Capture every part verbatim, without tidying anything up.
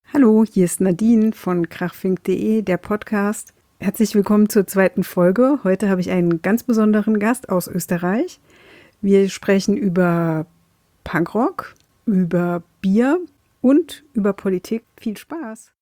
Hallo, hier ist Nadine von krachfink punkt de, der Podcast. Herzlich willkommen zur zweiten Folge. Heute habe ich einen ganz besonderen Gast aus Österreich. Wir sprechen über Punkrock, über Bier und über Politik. Viel Spaß!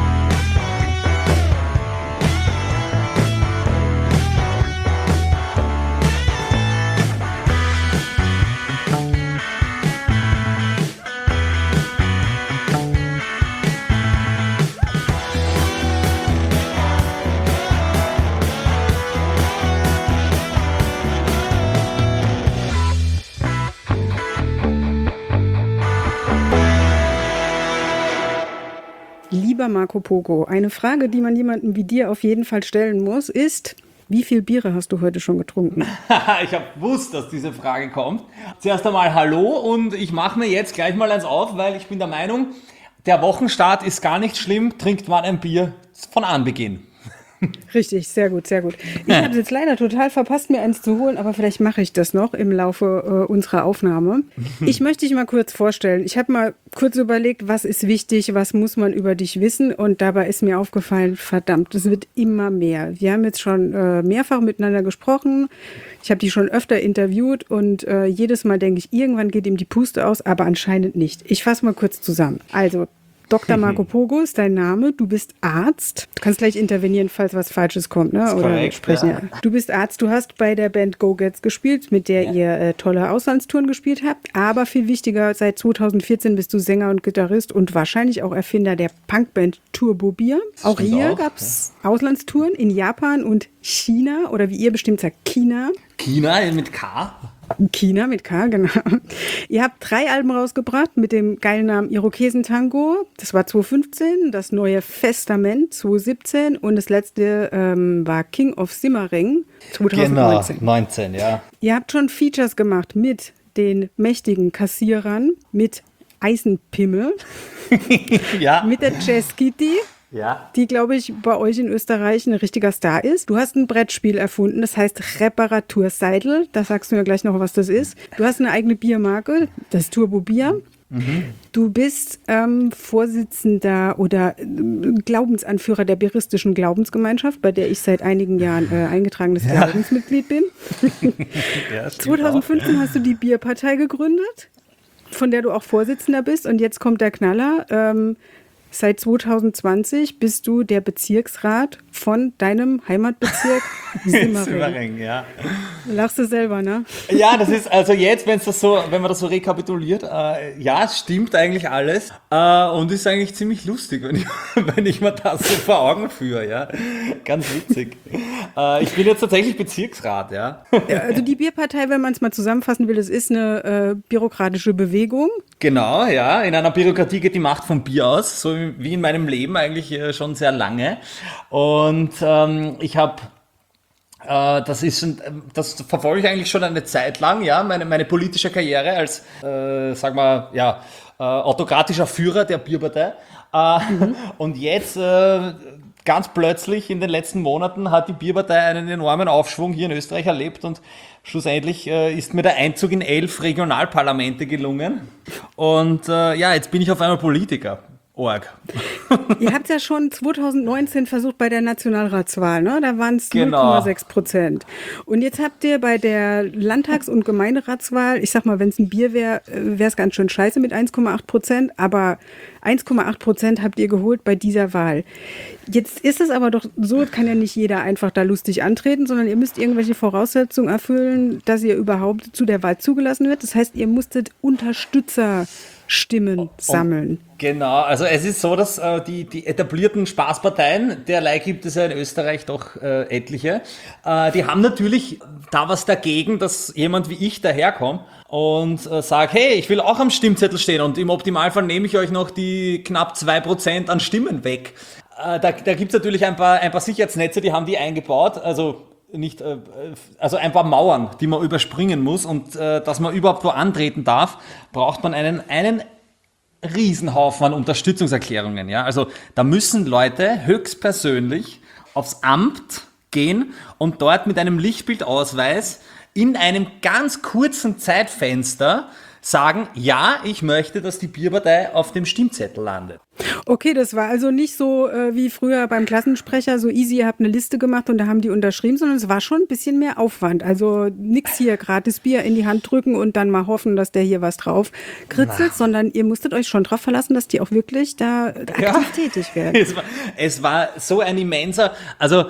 Lieber Marco Pogo, eine Frage, die man jemandem wie dir auf jeden Fall stellen muss, ist, wie viel Biere hast du heute schon getrunken? Ich habe gewusst, dass diese Frage kommt. Zuerst einmal hallo und ich mache mir jetzt gleich mal eins auf, weil ich bin der Meinung, der Wochenstart ist gar nicht schlimm, trinkt man ein Bier von Anbeginn. Richtig, sehr gut, sehr gut. Ich habe jetzt leider total verpasst, mir eins zu holen, aber vielleicht mache ich das noch im Laufe äh, unserer Aufnahme. Ich möchte dich mal kurz vorstellen. Ich habe mal kurz überlegt, was ist wichtig, was muss man über dich wissen, und dabei ist mir aufgefallen, verdammt, es wird immer mehr. Wir haben jetzt schon äh, mehrfach miteinander gesprochen. Ich habe die schon öfter interviewt und äh, jedes Mal denke ich, irgendwann geht ihm die Puste aus, aber anscheinend nicht. Ich fasse mal kurz zusammen. Also, Doktor Marco Pogo ist dein Name, du bist Arzt. Du kannst gleich intervenieren, falls was Falsches kommt, ne? Oder korrekt, sprechen. Ja. Du bist Arzt, du hast bei der Band Go Gets gespielt, mit der Ja. ihr äh, tolle Auslandstouren gespielt habt. Aber viel wichtiger, seit zweitausendvierzehn bist du Sänger und Gitarrist und wahrscheinlich auch Erfinder der Punkband Turbo Bier. Auch Stimmt hier auch, gab es Auslandstouren in Japan und China, oder wie ihr bestimmt sagt, China. China mit K. China mit K, genau. Ihr habt drei Alben rausgebracht mit dem geilen Namen Irokesentango. Das war zweitausendfünfzehn, das neue Festament zweitausendsiebzehn und das letzte ähm, war King of Simmering zweitausendneunzehn. Genau, neunzehn, ja. Ihr habt schon Features gemacht mit den mächtigen Kassierern, mit Eisenpimmel, Ja. mit der Jazz Kitty, Ja. die, glaube ich, bei euch in Österreich ein richtiger Star ist. Du hast ein Brettspiel erfunden, das heißt Reparatur Seidel. Da sagst du mir gleich noch, was das ist. Du hast eine eigene Biermarke, das Turbo Bier. Mhm. Du bist ähm, Vorsitzender oder äh, Glaubensanführer der Bieristischen Glaubensgemeinschaft, bei der ich seit einigen Jahren äh, eingetragenes Ja. Glaubensmitglied bin. Ja, stimmt zweitausendfünfzehn auch. hast du die Bierpartei gegründet, von der du auch Vorsitzender bist. Und jetzt kommt der Knaller. Ähm, Seit zweitausendzwanzig bist du der Bezirksrat von deinem Heimatbezirk Simmering. Simmering, ja. Lachst du selber, ne? Ja, das ist also jetzt, wenn das so, wenn man das so rekapituliert, äh, ja, es stimmt eigentlich alles äh, und ist eigentlich ziemlich lustig, wenn ich, wenn ich mir das so vor Augen führe, ja. Ganz witzig. Äh, ich bin jetzt tatsächlich Bezirksrat, ja. Ja, also die Bierpartei, wenn man es mal zusammenfassen will, das ist eine äh, bürokratische Bewegung. Genau, ja. In einer Bürokratie geht die Macht vom Bier aus, so wie in meinem Leben eigentlich äh, schon sehr lange. Und ähm, ich habe Äh, das ist, das verfolge ich eigentlich schon eine Zeit lang, ja, meine, meine politische Karriere als, äh, sagen wir, ja, äh, autokratischer Führer der Bierpartei. Äh, mhm. Und jetzt, äh, ganz plötzlich in den letzten Monaten hat die Bierpartei einen enormen Aufschwung hier in Österreich erlebt und schlussendlich äh, ist mir der Einzug in elf Regionalparlamente gelungen. Und äh, ja, jetzt bin ich auf einmal Politiker. Org. Ihr habt ja schon zweitausendneunzehn versucht bei der Nationalratswahl, ne? Da waren es Genau. null Komma sechs Prozent. Und jetzt habt ihr bei der Landtags- und Gemeinderatswahl, ich sag mal, wenn es ein Bier wäre, wäre es ganz schön scheiße mit eins Komma acht Prozent, aber eins Komma acht Prozent habt ihr geholt bei dieser Wahl. Jetzt ist es aber doch so, kann ja nicht jeder einfach da lustig antreten, sondern ihr müsst irgendwelche Voraussetzungen erfüllen, dass ihr überhaupt zu der Wahl zugelassen wird. Das heißt, ihr musstet Unterstützer Stimmen sammeln. Und genau, also es ist so, dass äh, die, die etablierten Spaßparteien, derlei gibt es ja in Österreich doch äh, etliche, äh, die haben natürlich da was dagegen, dass jemand wie ich daherkommt und äh, sagt, hey, ich will auch am Stimmzettel stehen und im Optimalfall nehme ich euch noch die knapp zwei Prozent an Stimmen weg. Äh, da da gibt es natürlich ein paar, ein paar Sicherheitsnetze, die haben die eingebaut, also nicht, also ein paar Mauern, die man überspringen muss, und äh, dass man überhaupt wo antreten darf, braucht man einen, einen Riesenhaufen an Unterstützungserklärungen. Ja? Also da müssen Leute höchstpersönlich aufs Amt gehen und dort mit einem Lichtbildausweis in einem ganz kurzen Zeitfenster sagen, ja, ich möchte, dass die Bierpartei auf dem Stimmzettel landet. Okay, das war also nicht so äh, wie früher beim Klassensprecher, so easy, ihr habt eine Liste gemacht und da haben die unterschrieben, sondern es war schon ein bisschen mehr Aufwand. Also nix hier gratis Bier in die Hand drücken und dann mal hoffen, dass der hier was drauf kritzelt, Na. sondern ihr musstet euch schon drauf verlassen, dass die auch wirklich da aktiv ja. tätig werden. Es war, es war so ein immenser, also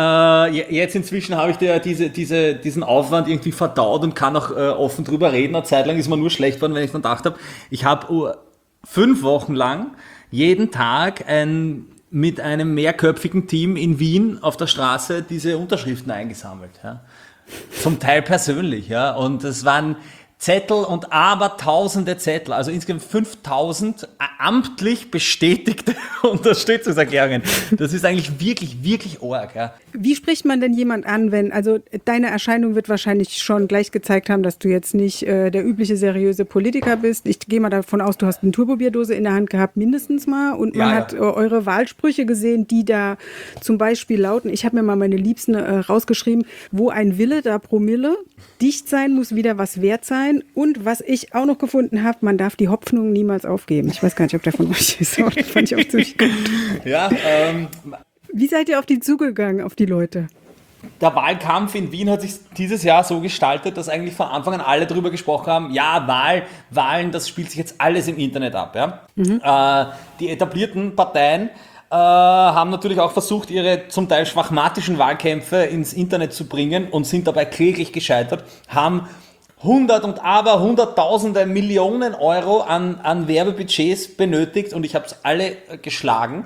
äh, jetzt inzwischen habe ich dir diese, diese, diesen Aufwand irgendwie verdaut und kann auch äh, offen drüber reden. Eine Zeit lang ist mir nur schlecht worden, wenn ich dann gedacht habe, ich habe uh, fünf Wochen lang jeden Tag ein, mit einem mehrköpfigen Team in Wien auf der Straße diese Unterschriften eingesammelt. Ja. Zum Teil persönlich. Ja. Und es waren Zettel und abertausende Zettel, also insgesamt fünftausend amtlich bestätigte Unterstützungserklärungen. Das ist eigentlich wirklich, wirklich arg. Ja. Wie spricht man denn jemand an, wenn, also deine Erscheinung wird wahrscheinlich schon gleich gezeigt haben, dass du jetzt nicht äh, der übliche seriöse Politiker bist. Ich gehe mal davon aus, du hast eine Turbobierdose in der Hand gehabt, mindestens mal. Und man ja, ja. hat äh, eure Wahlsprüche gesehen, die da zum Beispiel lauten, ich habe mir mal meine Liebsten äh, rausgeschrieben, wo ein Wille, da Promille, dicht sein muss wieder was wert sein. Und was ich auch noch gefunden habe, man darf die Hoffnung niemals aufgeben. Ich weiß gar nicht, ob der von euch ist, aber das fand ich auch ziemlich gut. Ja, ähm, Wie seid ihr auf die zugegangen, auf die Leute? Der Wahlkampf in Wien hat sich dieses Jahr so gestaltet, dass eigentlich von Anfang an alle darüber gesprochen haben, ja, Wahl, Wahlen, das spielt sich jetzt alles im Internet ab. Ja? Mhm. Äh, die etablierten Parteien äh, haben natürlich auch versucht, ihre zum Teil schwachmatischen Wahlkämpfe ins Internet zu bringen und sind dabei kläglich gescheitert, haben hundert und aber hunderttausende Millionen Euro an, an Werbebudgets benötigt und ich habe es alle geschlagen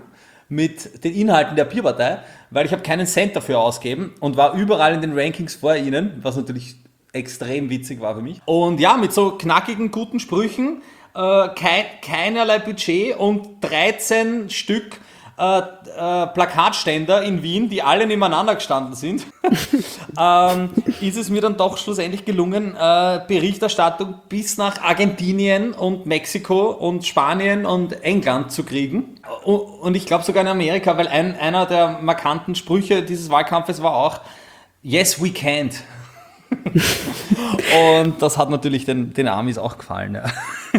mit den Inhalten der Bierpartei, weil ich habe keinen Cent dafür ausgegeben und war überall in den Rankings vor ihnen, was natürlich extrem witzig war für mich. Und ja, mit so knackigen, guten Sprüchen, äh, kein, keinerlei Budget und dreizehn Stück Äh, äh, Plakatständer in Wien, die alle nebeneinander gestanden sind, ähm, ist es mir dann doch schlussendlich gelungen, äh, Berichterstattung bis nach Argentinien und Mexiko und Spanien und England zu kriegen. Und, und ich glaube sogar in Amerika, weil ein, einer der markanten Sprüche dieses Wahlkampfes war auch Yes, we can't. Und das hat natürlich den, den Amis auch gefallen. Ja.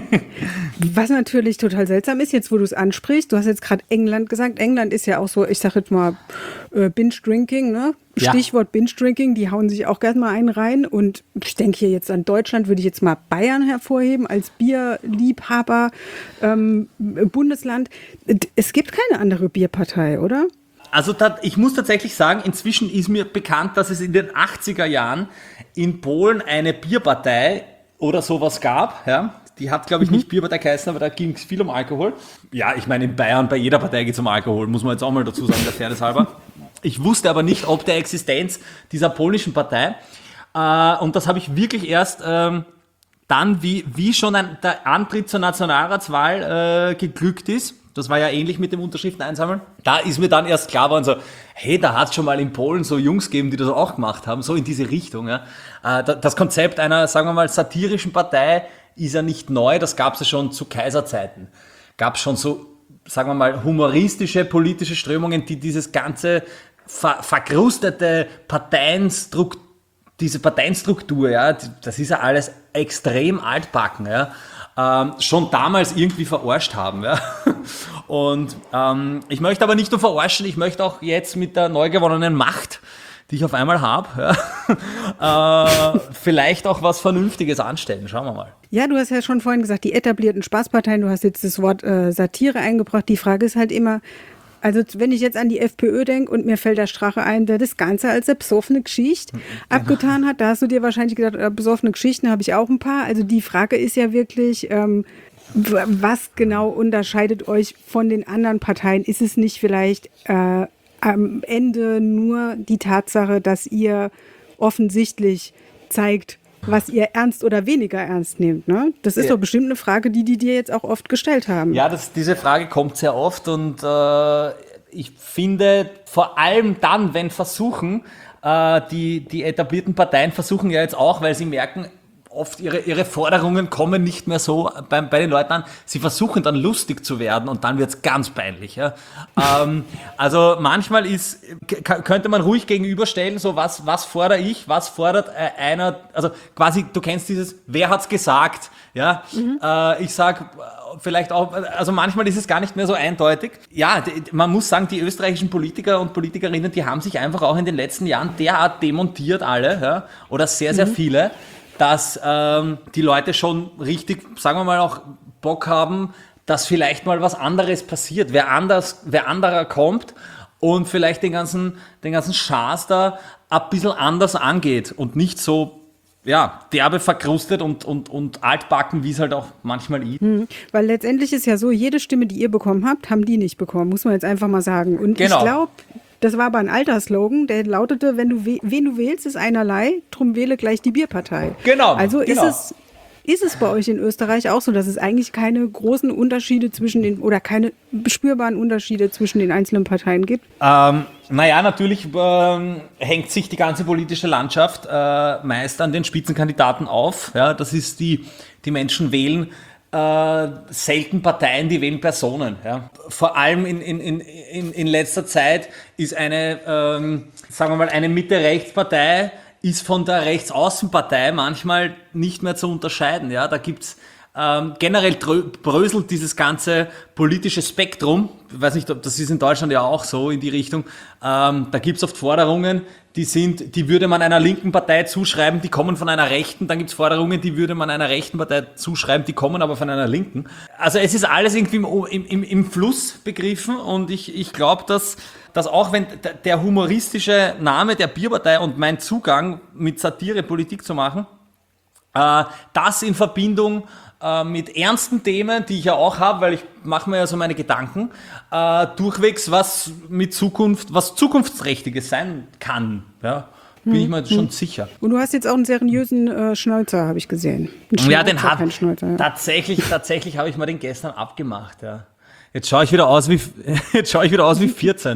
Was natürlich total seltsam ist, jetzt wo du es ansprichst, du hast jetzt gerade England gesagt, England ist ja auch so, ich sag jetzt mal, äh, Binge-Drinking, ne? Stichwort ja. Binge-Drinking, die hauen sich auch gerne mal einen rein und ich denke hier jetzt an Deutschland, würde ich jetzt mal Bayern hervorheben als Bierliebhaber ähm, Bundesland. Es gibt keine andere Bierpartei, oder? Also ich muss tatsächlich sagen, inzwischen ist mir bekannt, dass es in den achtziger Jahren in Polen eine Bierpartei oder sowas gab. Ja? Die hat, glaube ich, nicht Bierpartei geheißen, aber da ging es viel um Alkohol. Ja, ich meine, in Bayern, bei jeder Partei geht es um Alkohol, muss man jetzt auch mal dazu sagen, der Fairness halber. Ich wusste aber nicht, ob der Existenz dieser polnischen Partei. Äh, und das habe ich wirklich erst ähm, dann, wie, wie schon ein, der Antritt zur Nationalratswahl äh, geglückt ist. Das war ja ähnlich mit dem Unterschriften einsammeln. Da ist mir dann erst klar geworden, so, hey, da hat es schon mal in Polen so Jungs gegeben, die das auch gemacht haben, so in diese Richtung. Ja. Das Konzept einer, sagen wir mal, satirischen Partei ist ja nicht neu, das gab es ja schon zu Kaiserzeiten. Gab es schon so, sagen wir mal, humoristische politische Strömungen, die dieses ganze ver- verkrustete Parteienstruktur, diese Parteienstruktur, ja, das ist ja alles extrem altbacken, ja. Ähm, schon damals irgendwie verarscht haben. Ja? Und ähm, ich möchte aber nicht nur verarschen, ich möchte auch jetzt mit der neu gewonnenen Macht, die ich auf einmal habe, ja, äh, vielleicht auch was Vernünftiges anstellen. Schauen wir mal. Ja, du hast ja schon vorhin gesagt, die etablierten Spaßparteien, du hast jetzt das Wort äh, Satire eingebracht. Die Frage ist halt immer, also wenn ich jetzt an die FPÖ denke und mir fällt der Strache ein, der das Ganze als eine besoffene Geschichte abgetan hat, da hast du dir wahrscheinlich gedacht, äh, besoffene Geschichten habe ich auch ein paar. Also die Frage ist ja wirklich, ähm, was genau unterscheidet euch von den anderen Parteien? Ist es nicht vielleicht äh, am Ende nur die Tatsache, dass ihr offensichtlich zeigt, was ihr ernst oder weniger ernst nehmt, ne? Das ist ja. doch bestimmt eine Frage, die die dir jetzt auch oft gestellt haben. Ja, das, diese Frage kommt sehr oft und äh, ich finde vor allem dann, wenn versuchen, äh, die, die etablierten Parteien versuchen ja jetzt auch, weil sie merken, oft ihre, ihre Forderungen kommen nicht mehr so bei, bei den Leuten an. Sie versuchen dann lustig zu werden und dann wird's ganz peinlich. Ja. ähm, also manchmal ist, k- könnte man ruhig gegenüberstellen, so was, was fordere ich, was fordert äh, einer, also quasi, du kennst dieses, wer hat's gesagt? Ja, mhm. äh, ich sag vielleicht auch, also manchmal ist es gar nicht mehr so eindeutig. Ja, die, man muss sagen, die österreichischen Politiker und Politikerinnen, die haben sich einfach auch in den letzten Jahren derart demontiert alle, ja, oder sehr, sehr mhm. viele, dass ähm, die Leute schon richtig, sagen wir mal, auch Bock haben, dass vielleicht mal was anderes passiert, wer anders, wer anderer kommt und vielleicht den ganzen, den ganzen Schaß da ein bisschen anders angeht und nicht so, ja, derbe verkrustet und, und, und altbacken, wie es halt auch manchmal ist. Hm, weil letztendlich ist ja so, jede Stimme, die ihr bekommen habt, haben die nicht bekommen, muss man jetzt einfach mal sagen. Und genau. Ich glaube, das war aber ein alter Slogan, der lautete, wenn du we- wen du wählst, ist einerlei, drum wähle gleich die Bierpartei. Genau. Also genau. ist es Ist es bei euch in Österreich auch so, dass es eigentlich keine großen Unterschiede zwischen den oder keine spürbaren Unterschiede zwischen den einzelnen Parteien gibt? Ähm, naja, natürlich ähm, hängt sich die ganze politische Landschaft äh, meist an den Spitzenkandidaten auf. Ja, das ist die, die Menschen wählen äh, selten Parteien, die wählen Personen. Ja. Vor allem in, in, in, in letzter Zeit ist eine, ähm, sagen wir mal, eine Mitte-Rechts-Partei ist von der Rechtsaußenpartei manchmal nicht mehr zu unterscheiden. Ja, da gibt's ähm, generell drö- bröselt dieses ganze politische Spektrum. Ich weiß nicht, ob das ist in Deutschland ja auch so in die Richtung. Ähm, da gibt's oft Forderungen, die sind, die würde man einer linken Partei zuschreiben, die kommen von einer rechten. Dann gibt's Forderungen, die würde man einer rechten Partei zuschreiben, die kommen aber von einer linken. Also es ist alles irgendwie im, im, im Fluss begriffen und ich, ich glaube, dass dass auch wenn der humoristische Name der Bierpartei und mein Zugang mit Satire Politik zu machen, äh, das in Verbindung äh, mit ernsten Themen, die ich ja auch habe, weil ich mache mir ja so meine Gedanken, äh, durchwegs was mit Zukunft, was Zukunftsträchtiges sein kann, ja, bin hm, ich mir hm. schon sicher. Und du hast jetzt auch einen seriösen äh, Schnäuzer, habe ich gesehen. Ein ja, den hat Schnäuzer, ja. tatsächlich, tatsächlich habe ich mir den gestern abgemacht, ja. Jetzt schaue ich wieder aus wie, jetzt schaue ich wieder aus wie vierzehn.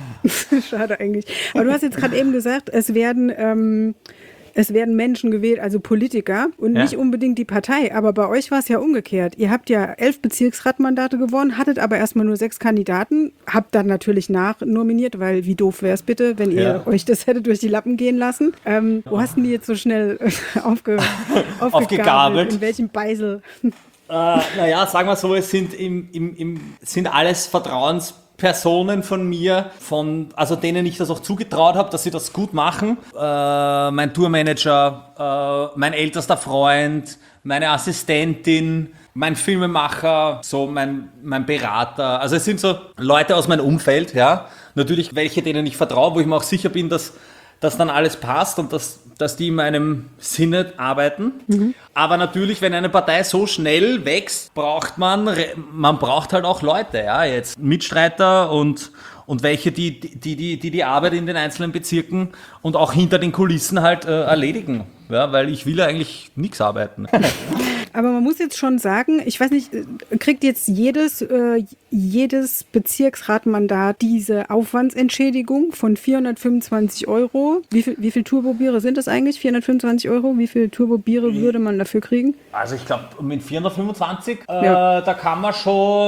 Schade eigentlich. Aber du hast jetzt gerade eben gesagt, es werden, ähm, es werden Menschen gewählt, also Politiker und ja. nicht unbedingt die Partei. Aber bei euch war es ja umgekehrt. Ihr habt ja elf Bezirksratmandate gewonnen, hattet aber erstmal nur sechs Kandidaten, habt dann natürlich nachnominiert, weil wie doof wäre es bitte, wenn ihr ja. euch das hättet durch die Lappen gehen lassen. Ähm, wo hast du die jetzt so schnell aufge, aufgegabelt? In welchem Beisel? Äh, naja, sagen wir so, es sind, im, im, im, sind alles Vertrauenspersonen von mir, von, also denen ich das auch zugetraut habe, dass sie das gut machen. Äh, mein Tourmanager, äh, mein ältester Freund, meine Assistentin, mein Filmemacher, so mein, mein Berater. Also es sind so Leute aus meinem Umfeld, ja. Natürlich welche, denen ich vertraue, wo ich mir auch sicher bin, dass dass dann alles passt und dass, dass die in meinem Sinne arbeiten. Mhm. Aber natürlich, wenn eine Partei so schnell wächst, braucht man, man braucht halt auch Leute, ja, jetzt Mitstreiter und, und welche, die die, die, die die Arbeit in den einzelnen Bezirken und auch hinter den Kulissen halt äh, erledigen, ja, weil ich will ja eigentlich nichts arbeiten. Aber man muss jetzt schon sagen, ich weiß nicht, kriegt jetzt jedes, äh, jedes Bezirksratmandat diese Aufwandsentschädigung von vierhundertfünfundzwanzig Euro? Wie viel, wie viel Turbobiere sind das eigentlich? vierhundertfünfundzwanzig Euro? Wie viel Turbobiere würde man dafür kriegen? Also ich glaube, mit vierhundertfünfundzwanzig, ja. äh, da kann man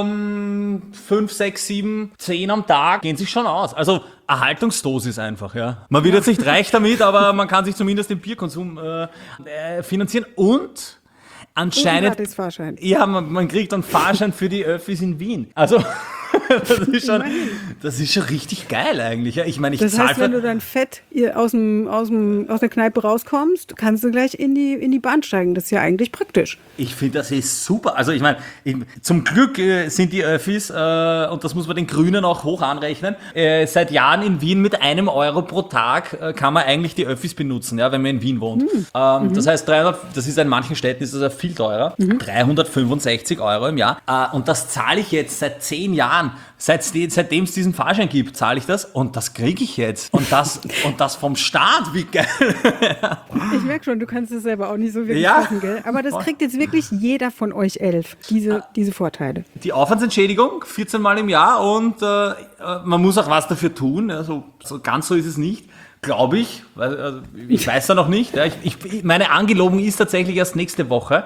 schon fünf, sechs, sieben, zehn am Tag, gehen sich schon aus. Also Erhaltungsdosis einfach, ja. Man wird jetzt nicht reich damit, aber man kann sich zumindest den Bierkonsum äh, finanzieren und anscheinend, und Fahrschein. Ja, man, man kriegt einen Fahrschein für die Öffis in Wien. Also, das ist schon, das ist schon richtig geil eigentlich. Ja. Ich meine, ich das heißt, wenn du dann fett aus, dem, aus, dem, aus der Kneipe rauskommst, kannst du gleich in die, in die Bahn steigen. Das ist ja eigentlich praktisch. Ich finde, das ist super. Also ich meine, ich, zum Glück äh, sind die Öffis, äh, und das muss man den Grünen auch hoch anrechnen, äh, seit Jahren in Wien mit einem Euro pro Tag äh, kann man eigentlich die Öffis benutzen, ja, wenn man in Wien wohnt. Mhm. Ähm, mhm. Das heißt, dreihundert, das ist in manchen Städten ist das ja viel teurer, mhm. dreihundertfünfundsechzig Euro im Jahr. Äh, und das zahle ich jetzt seit zehn Jahren. Seit, seitdem es diesen Fahrschein gibt, zahle ich das und das kriege ich jetzt. Und das, und das vom Staat, wie geil. Ich merke schon, du kannst es selber auch nicht so wirklich ja. fassen, gell? Aber das kriegt jetzt wirklich jeder von euch elf, diese, diese Vorteile. Die Aufwandsentschädigung, vierzehn Mal im Jahr und äh, man muss auch was dafür tun. Also, so ganz so ist es nicht. glaube ich. Also ich weiß ja noch nicht. Ja. Ich, ich, meine Angelobung ist tatsächlich erst nächste Woche.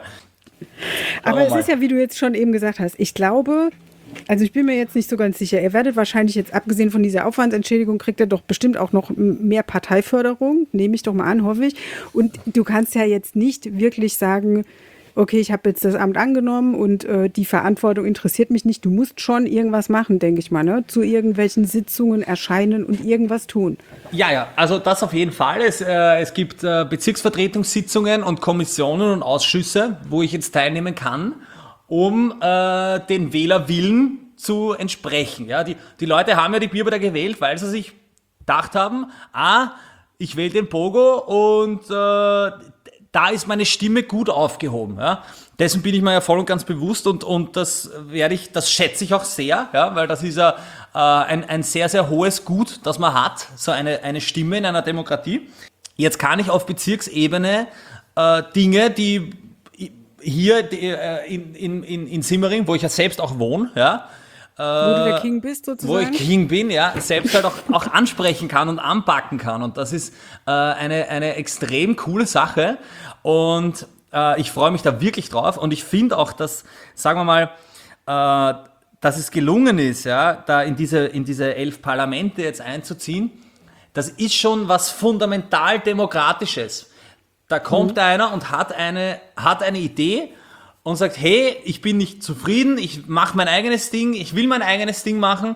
Aber es ist ja, wie du jetzt schon eben gesagt hast, ich glaube, also ich bin mir jetzt nicht so ganz sicher, ihr werdet wahrscheinlich jetzt, abgesehen von dieser Aufwandsentschädigung, kriegt ihr doch bestimmt auch noch mehr Parteiförderung, nehme ich doch mal an, hoffe ich. Und du kannst ja jetzt nicht wirklich sagen, okay, ich habe jetzt das Amt angenommen und äh, die Verantwortung interessiert mich nicht. Du musst schon irgendwas machen, denke ich mal, ne? Zu irgendwelchen Sitzungen erscheinen und irgendwas tun. Ja, ja, also das auf jeden Fall. Es, äh, es gibt äh, Bezirksvertretungssitzungen und Kommissionen und Ausschüsse, wo ich jetzt teilnehmen kann, um äh, den Wählerwillen zu entsprechen. Ja, die, die Leute haben ja die Bierpartei gewählt, weil sie sich gedacht haben, ah, ich wähle den Pogo und äh, da ist meine Stimme gut aufgehoben. Ja. Dessen bin ich mir ja voll und ganz bewusst und, und das werde ich, das schätze ich auch sehr, ja, weil das ist ja äh, ein, ein sehr, sehr hohes Gut, das man hat, so eine, eine Stimme in einer Demokratie. Jetzt kann ich auf Bezirksebene äh, Dinge, die hier die, äh, in, in, in, in Simmering, wo ich ja selbst auch wohne, ja, Wo du der King bist, sozusagen? Wo ich King bin, ja, selbst halt auch, auch ansprechen kann und anpacken kann. Und das ist äh, eine, eine extrem coole Sache. Und äh, ich freue mich da wirklich drauf. Und ich finde auch, dass, sagen wir mal, äh, dass es gelungen ist, ja, da in diese, in diese elf Parlamente jetzt einzuziehen, das ist schon was fundamental Demokratisches. Da kommt mhm. einer und hat eine, hat eine Idee und sagt, hey, ich bin nicht zufrieden, ich mache mein eigenes Ding, ich will mein eigenes Ding machen,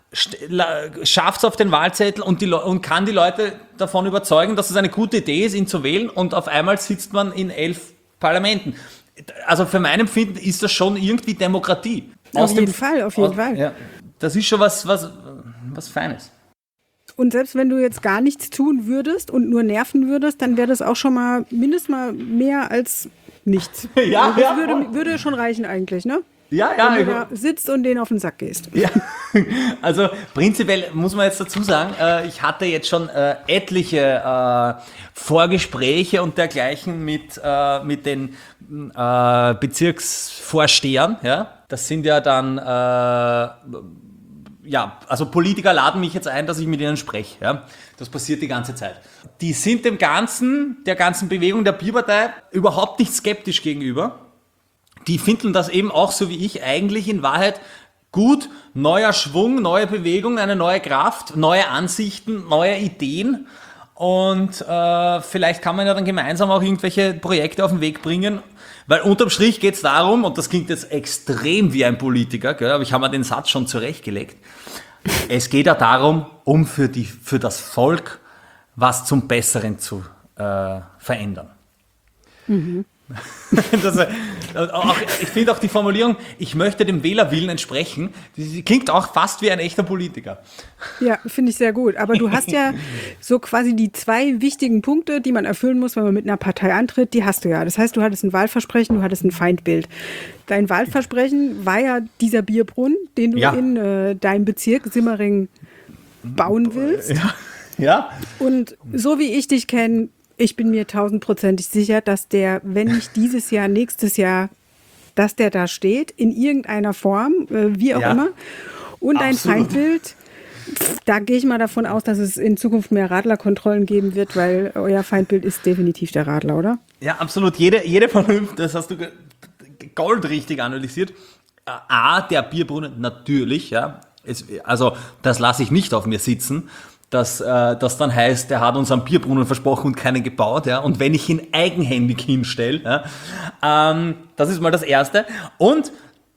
schafft es auf den Wahlzettel und, die Le- und kann die Leute davon überzeugen, dass es eine gute Idee ist, ihn zu wählen, und auf einmal sitzt man in elf Parlamenten. Also für mein Empfinden ist das schon irgendwie Demokratie. Auf Aus jeden dem, Fall, auf jeden aus, Fall. Ja, das ist schon was, was, was Feines. Und selbst wenn du jetzt gar nichts tun würdest und nur nerven würdest, dann wäre das auch schon mal mindestens mal mehr als nichts. Ja, also das ja. würde, würde schon reichen eigentlich, ne? Ja, ja. Wenn du da sitzt und denen auf den Sack gehst. Ja, also prinzipiell muss man jetzt dazu sagen, äh, ich hatte jetzt schon äh, etliche äh, Vorgespräche und dergleichen mit, äh, mit den äh, Bezirksvorstehern. Ja? Das sind ja dann, äh, ja, also Politiker laden mich jetzt ein, dass ich mit ihnen spreche. Ja? Das passiert die ganze Zeit. Die sind dem Ganzen, der ganzen Bewegung der Bierpartei überhaupt nicht skeptisch gegenüber. Die finden das eben auch so wie ich eigentlich in Wahrheit gut. Neuer Schwung, neue Bewegung, eine neue Kraft, neue Ansichten, neue Ideen. Und äh, vielleicht kann man ja dann gemeinsam auch irgendwelche Projekte auf den Weg bringen. Weil unterm Strich geht es darum, und das klingt jetzt extrem wie ein Politiker, gell, aber ich habe mir den Satz schon zurechtgelegt. Es geht ja darum, um für, die, für das Volk was zum Besseren zu äh, verändern. Mhm. Das, auch, ich finde auch die Formulierung, ich möchte dem Wählerwillen entsprechen, die klingt auch fast wie ein echter Politiker. Ja, finde ich sehr gut. Aber du hast ja so quasi die zwei wichtigen Punkte, die man erfüllen muss, wenn man mit einer Partei antritt, die hast du ja. Das heißt, du hattest ein Wahlversprechen, du hattest ein Feindbild. Dein Wahlversprechen war ja dieser Bierbrunnen, den du ja. in äh, deinem Bezirk Simmering bauen willst. Ja. Ja. Und so wie ich dich kenne, ich bin mir tausendprozentig sicher, dass der, wenn nicht dieses Jahr, nächstes Jahr, dass der da steht, in irgendeiner Form, äh, wie auch ja. immer. Und ein Feindbild, da gehe ich mal davon aus, dass es in Zukunft mehr Radlerkontrollen geben wird, weil euer Feindbild ist definitiv der Radler, oder? Ja, absolut. Jede, jede Vernunft, das hast du goldrichtig analysiert. A, der Bierbrunnen, natürlich, ja. Es, also, das lasse ich nicht auf mir sitzen. Dass äh, das dann heißt, der hat uns einen Bierbrunnen versprochen und keinen gebaut, ja. Und wenn ich ihn eigenhändig hinstelle, ja, ähm, das ist mal das Erste. Und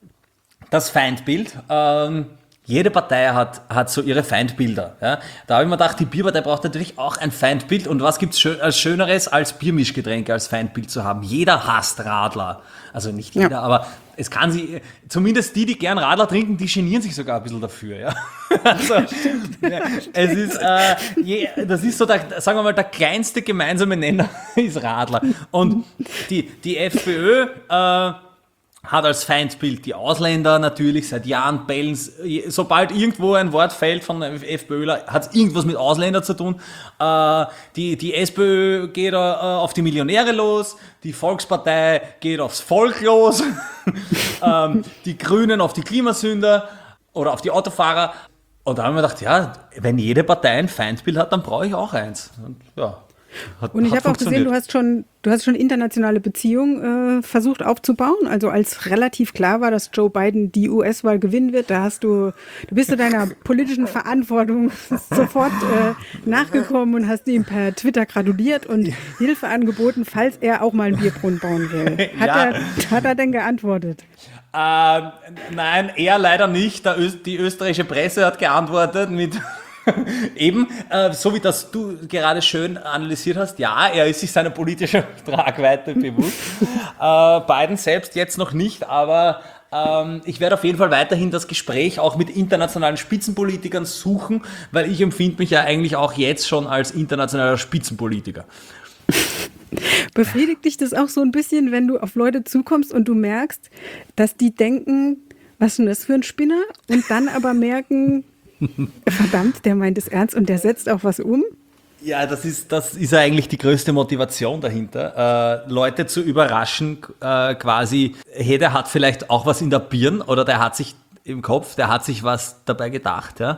das Feindbild. Ähm, jede Partei hat, hat so ihre Feindbilder. Ja. Da habe ich mir gedacht, die Bierpartei braucht natürlich auch ein Feindbild. Und was gibt's schön, als Schöneres, als Biermischgetränke als Feindbild zu haben? Jeder hasst Radler. Also nicht jeder, ja. aber es kann sie, zumindest die, die gern Radler trinken, die genieren sich sogar ein bisschen dafür. Ja. Also, ja, es ist, äh, je, das ist so, der, sagen wir mal, der kleinste gemeinsame Nenner ist Radler. Und die, die FPÖ äh, hat als Feindbild die Ausländer natürlich seit Jahren bellen. Sobald irgendwo ein Wort fällt von einem FPÖler, hat es irgendwas mit Ausländern zu tun. Äh, die, die SPÖ geht äh, auf die Millionäre los, die Volkspartei geht aufs Volk los, ähm, die Grünen auf die Klimasünder oder auf die Autofahrer. Und da haben wir gedacht, ja, wenn jede Partei ein Feindbild hat, dann brauche ich auch eins. Und ja, hat, Und ich hat habe auch gesehen, funktioniert. du hast schon, du hast schon internationale Beziehungen äh, versucht aufzubauen. Also als relativ klar war, dass Joe Biden die U S-Wahl gewinnen wird, da hast du, du bist du deiner politischen Verantwortung sofort äh, nachgekommen und hast ihm per Twitter gratuliert und Hilfe angeboten, falls er auch mal einen Bierbrunnen bauen will. Hat, Ja. er, hat er denn geantwortet? Ähm, nein, er leider nicht. Der Öst, die österreichische Presse hat geantwortet mit eben, äh, so wie das du gerade schön analysiert hast, ja, er ist sich seiner politischen Tragweite bewusst. äh, Biden selbst jetzt noch nicht, aber ähm, ich werde auf jeden Fall weiterhin das Gespräch auch mit internationalen Spitzenpolitikern suchen, weil ich empfinde mich ja eigentlich auch jetzt schon als internationaler Spitzenpolitiker. Befriedigt dich das auch so ein bisschen, wenn du auf Leute zukommst und du merkst, dass die denken, was ist denn das für ein Spinner? Und dann aber merken, verdammt, der meint es ernst und der setzt auch was um? Ja, das ist, das ist ja eigentlich die größte Motivation dahinter, äh, Leute zu überraschen, äh, quasi, hey, der hat vielleicht auch was in der Birn oder der hat sich im Kopf, der hat sich was dabei gedacht. Ja.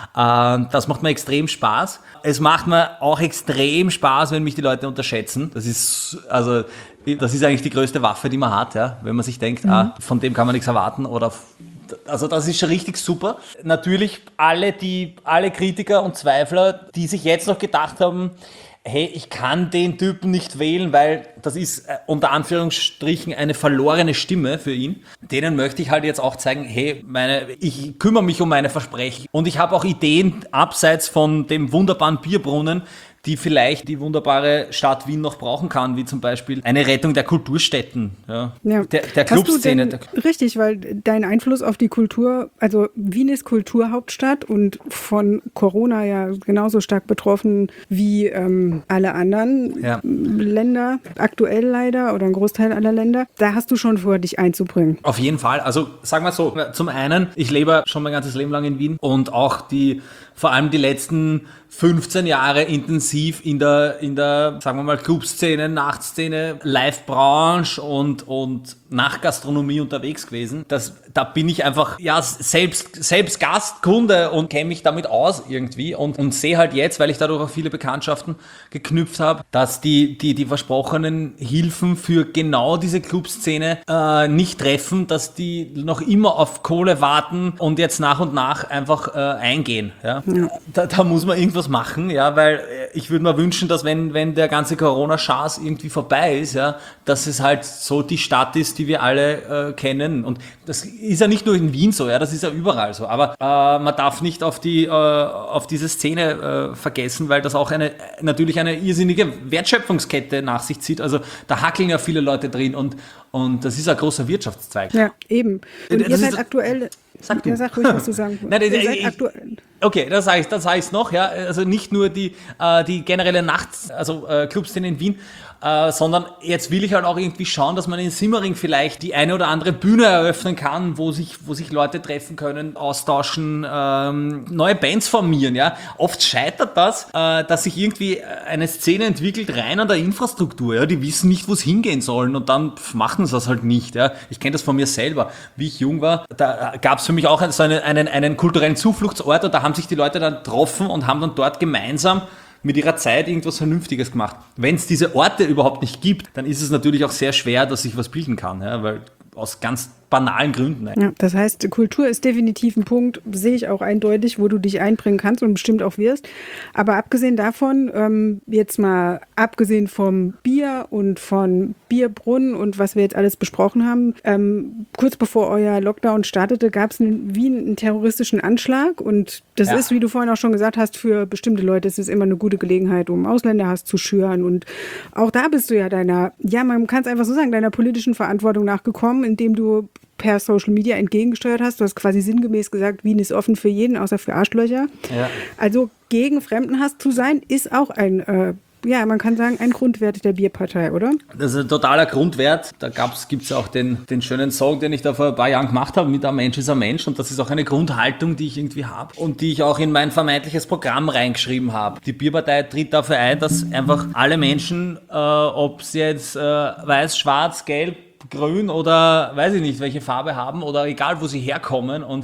Äh, das macht mir extrem Spaß. Es macht mir auch extrem Spaß, wenn mich die Leute unterschätzen. Das ist, also, das ist eigentlich die größte Waffe, die man hat, ja. Wenn man sich denkt, mhm. ah, von dem kann man nichts erwarten oder also das ist schon richtig super. Natürlich alle die, alle Kritiker und Zweifler, die sich jetzt noch gedacht haben, hey, ich kann den Typen nicht wählen, weil das ist äh, unter Anführungsstrichen eine verlorene Stimme für ihn. Denen möchte ich halt jetzt auch zeigen, hey, meine, ich kümmere mich um meine Versprechen. Und ich habe auch Ideen abseits von dem wunderbaren Bierbrunnen, die vielleicht die wunderbare Stadt Wien noch brauchen kann, wie zum Beispiel eine Rettung der Kulturstätten, ja, ja. der, der Clubszene. Hast du denn, richtig, weil dein Einfluss auf die Kultur, also Wien ist Kulturhauptstadt und von Corona ja genauso stark betroffen wie ähm, alle anderen ja. Länder, aktuell leider oder ein Großteil aller Länder. Da hast du schon vor, dich einzubringen. Auf jeden Fall. Also sagen wir so, zum einen, ich lebe schon mein ganzes Leben lang in Wien und auch die vor allem die letzten fünfzehn Jahre intensiv in der, in der, sagen wir mal, Clubszene, Nachtszene, Live-Branche und, und Nachtgastronomie unterwegs gewesen. Das, da bin ich einfach, ja, selbst, selbst Gastkunde und kenne mich damit aus irgendwie und, und sehe halt jetzt, weil ich dadurch auch viele Bekanntschaften geknüpft habe, dass die, die, die versprochenen Hilfen für genau diese Clubszene äh, nicht treffen, dass die noch immer auf Kohle warten und jetzt nach und nach einfach äh, eingehen. Ja? Ja. Da, da muss man irgendwas machen, ja, weil ich würde mir wünschen, dass wenn, wenn der ganze Corona-Schaß irgendwie vorbei ist, ja, dass es halt so die Stadt ist, die wir alle äh, kennen. Und das ist ja nicht nur in Wien so, ja, das ist ja überall so. Aber äh, man darf nicht auf die äh, auf diese Szene äh, vergessen, weil das auch eine natürlich eine irrsinnige Wertschöpfungskette nach sich zieht. Also da hackeln ja viele Leute drin und, und das ist ein großer Wirtschaftszweig. Ja, eben. Und das ihr seid ist, aktuell... Sag du. Ja, sag ruhig, was du sagen Nein, ihr ich, seid ich, aktuell... Okay, das sage ich, das sage ich noch, ja. Also nicht nur die, äh, die generelle Nachts-, also äh, Clubszene in Wien, äh, sondern jetzt will ich halt auch irgendwie schauen, dass man in Simmering vielleicht die eine oder andere Bühne eröffnen kann, wo sich, wo sich Leute treffen können, austauschen, ähm, neue Bands formieren, ja. Oft scheitert das, äh, dass sich irgendwie eine Szene entwickelt rein an der Infrastruktur, ja. Die wissen nicht, wo es hingehen sollen und dann pf, machen sie das halt nicht, ja. Ich kenne das von mir selber. Wie ich jung war, da gab es für mich auch so einen, einen, einen kulturellen Zufluchtsort und da haben sich die Leute dann getroffen und haben dann dort gemeinsam mit ihrer Zeit irgendwas Vernünftiges gemacht. Wenn es diese Orte überhaupt nicht gibt, dann ist es natürlich auch sehr schwer, dass sich was bilden kann, ja, weil aus ganz banalen Gründen. Ja, das heißt, Kultur ist definitiv ein Punkt, sehe ich auch eindeutig, wo du dich einbringen kannst und bestimmt auch wirst. Aber abgesehen davon, ähm, jetzt mal abgesehen vom Bier und von Bierbrunnen und was wir jetzt alles besprochen haben, ähm, kurz bevor euer Lockdown startete, gab es in Wien einen terroristischen Anschlag und das ja. ist, wie du vorhin auch schon gesagt hast, für bestimmte Leute ist es immer eine gute Gelegenheit, um Ausländerhass zu schüren und auch da bist du ja deiner, ja, man kann es einfach so sagen, deiner politischen Verantwortung nachgekommen, indem du per Social Media entgegengesteuert hast. Du hast quasi sinngemäß gesagt, Wien ist offen für jeden, außer für Arschlöcher. Ja. Also gegen Fremdenhass zu sein, ist auch ein, äh, ja, man kann sagen, ein Grundwert der Bierpartei, oder? Das ist ein totaler Grundwert. Da gibt es auch den, den schönen Song, den ich da vor ein paar Jahren gemacht habe, mit "Ein Mensch ist ein Mensch". Und das ist auch eine Grundhaltung, die ich irgendwie habe und die ich auch in mein vermeintliches Programm reingeschrieben habe. Die Bierpartei tritt dafür ein, dass einfach alle Menschen, äh, ob sie jetzt äh, weiß, schwarz, gelb, grün oder weiß ich nicht, welche Farbe haben oder egal, wo sie herkommen und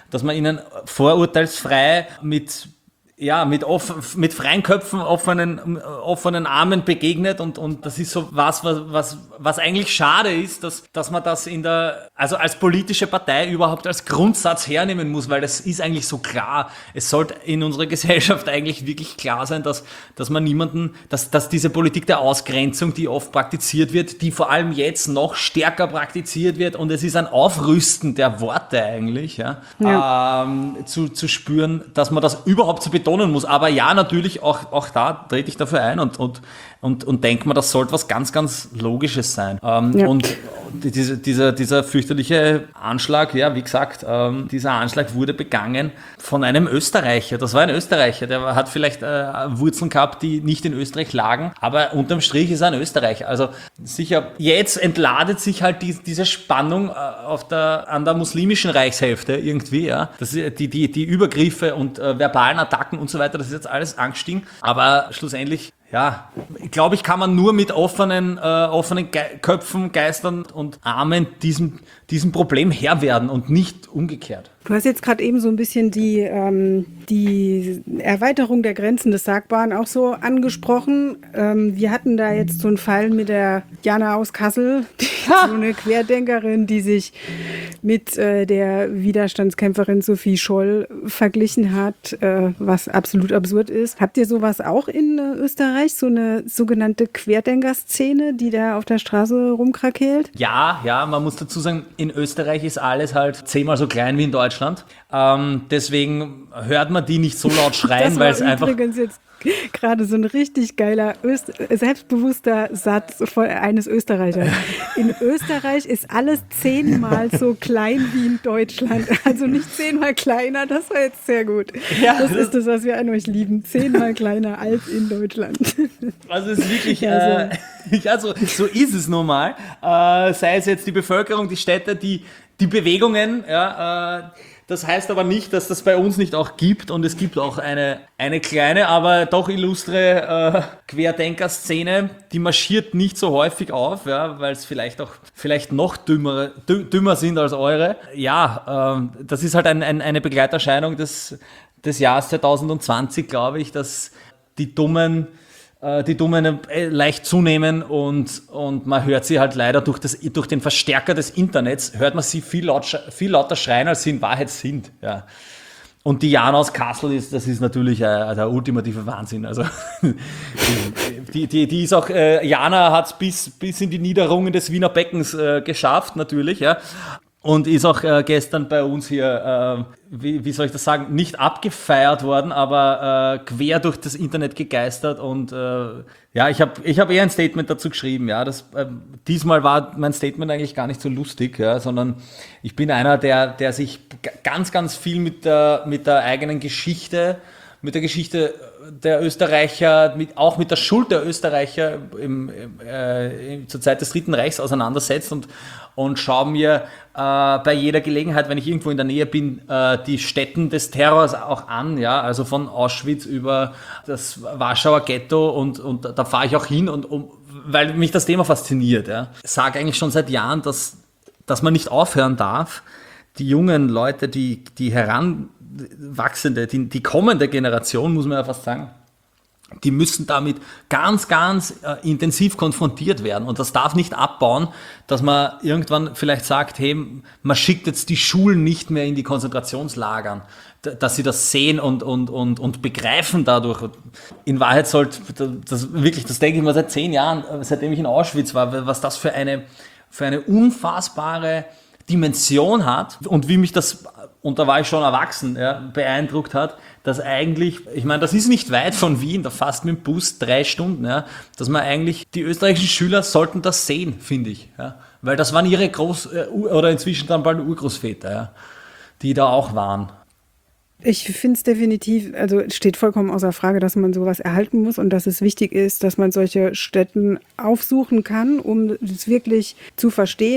dass man ihnen vorurteilsfrei mit ja, mit, off, mit freien Köpfen, offenen, offenen Armen begegnet und, und das ist so was, was, was, was eigentlich schade ist, dass, dass man das in der, also als politische Partei überhaupt als Grundsatz hernehmen muss, weil das ist eigentlich so klar. Es sollte in unserer Gesellschaft eigentlich wirklich klar sein, dass, dass man niemanden, dass, dass diese Politik der Ausgrenzung, die oft praktiziert wird, die vor allem jetzt noch stärker praktiziert wird und es ist ein Aufrüsten der Worte eigentlich, ja, ja. Ähm, zu, zu spüren, dass man das überhaupt zu betonen muss. Aber ja, natürlich, auch, auch da trete ich dafür ein und, und, und, und denke mir, das sollte was ganz, ganz Logisches sein. Ähm, ja. Und diese, dieser, dieser fürchterliche Anschlag, ja, wie gesagt, ähm, dieser Anschlag wurde begangen von einem Österreicher. Das war ein Österreicher, der hat vielleicht äh, Wurzeln gehabt, die nicht in Österreich lagen, aber unterm Strich ist er ein Österreicher. Also sicher, jetzt entladet sich halt die, diese Spannung äh, auf der, an der muslimischen Reichshälfte irgendwie, ja. Das, die, die, die Übergriffe und äh, verbalen Attacken und so weiter, das ist jetzt alles angestiegen, aber schlussendlich, ja, glaube ich, kann man nur mit offenen, äh, offenen Ge- Köpfen, Geistern und Armen diesem, diesem Problem Herr werden und nicht umgekehrt. Du hast jetzt gerade eben so ein bisschen die, ähm, die Erweiterung der Grenzen des Sagbaren auch so angesprochen. Ähm, wir hatten da jetzt so einen Fall mit der Jana aus Kassel, die, so eine Querdenkerin, die sich mit äh, der Widerstandskämpferin Sophie Scholl verglichen hat, äh, was absolut absurd ist. Habt ihr sowas auch in äh, Österreich, so eine sogenannte Querdenker-Szene, die da auf der Straße rumkrakeelt? Ja, ja, man muss dazu sagen, in Österreich ist alles halt zehnmal so klein wie in Deutschland. Ähm, deswegen hört man die nicht so laut schreien, weil es einfach... Jetzt gerade so ein richtig geiler, Öst- selbstbewusster Satz von eines Österreichers. In Österreich ist alles zehnmal so klein wie in Deutschland. Also nicht zehnmal kleiner, das war jetzt sehr gut. Ja, das, das ist das, was wir an euch lieben. Zehnmal kleiner als in Deutschland. Also es ist wirklich, ja, so. Äh, ja, so, so ist es nun mal. Äh, sei es jetzt die Bevölkerung, die Städte, die, die Bewegungen, ja, äh, das heißt aber nicht, dass das bei uns nicht auch gibt und es gibt auch eine, eine kleine, aber doch illustre äh, Querdenker-Szene, die marschiert nicht so häufig auf, ja, weil es vielleicht auch vielleicht noch dümmer, dümmer sind als eure. Ja, äh, das ist halt ein, ein, eine Begleiterscheinung des, des Jahres zwanzig zwanzig, glaube ich, dass die Dummen die Dummen leicht zunehmen und, und man hört sie halt leider durch, das, durch den Verstärker des Internets, hört man sie viel, laut, viel lauter schreien, als sie in Wahrheit sind. Ja. Und die Jana aus Kassel, ist, das ist natürlich äh, der ultimative Wahnsinn. Also die, die, die ist auch, äh, Jana hat es bis, bis in die Niederungen des Wiener Beckens äh, geschafft, natürlich, ja. Und ist auch äh, gestern bei uns hier, äh, wie, wie soll ich das sagen, nicht abgefeiert worden, aber äh, quer durch das Internet gegeistert. Und äh, ja, ich habe ich hab eher ein Statement dazu geschrieben. Ja, das, äh, diesmal war mein Statement eigentlich gar nicht so lustig, ja, sondern ich bin einer, der, der sich g- ganz, ganz viel mit der, mit der eigenen Geschichte, mit der Geschichte der Österreicher, mit, auch mit der Schuld der Österreicher im, äh, zur Zeit des Dritten Reichs auseinandersetzt und, und schaue mir äh, bei jeder Gelegenheit, wenn ich irgendwo in der Nähe bin, äh, die Stätten des Terrors auch an, ja, also von Auschwitz über das Warschauer Ghetto und, und da fahre ich auch hin, und, um, weil mich das Thema fasziniert. Ja. Ich sage eigentlich schon seit Jahren, dass, dass man nicht aufhören darf, die jungen Leute, die, die heranwachsende, die, die kommende Generation, muss man ja fast sagen, die müssen damit ganz, ganz äh, intensiv konfrontiert werden. Und das darf nicht abbauen, dass man irgendwann vielleicht sagt, hey, man schickt jetzt die Schulen nicht mehr in die Konzentrationslagern, d- dass sie das sehen und, und, und, und begreifen dadurch. In Wahrheit sollte, das wirklich, das denke ich mal seit zehn Jahren, seitdem ich in Auschwitz war, was das für eine, für eine unfassbare Dimension hat und wie mich das, und da war ich schon erwachsen, ja, beeindruckt hat, dass eigentlich, ich meine, das ist nicht weit von Wien, da fast mit dem Bus drei Stunden, ja, dass man eigentlich, die österreichischen Schüler sollten das sehen, finde ich, ja, weil das waren ihre Groß- oder inzwischen dann bald Urgroßväter, ja, die da auch waren. Ich finde es definitiv, also es steht vollkommen außer Frage, dass man sowas erhalten muss und dass es wichtig ist, dass man solche Stätten aufsuchen kann, um es wirklich zu verstehen.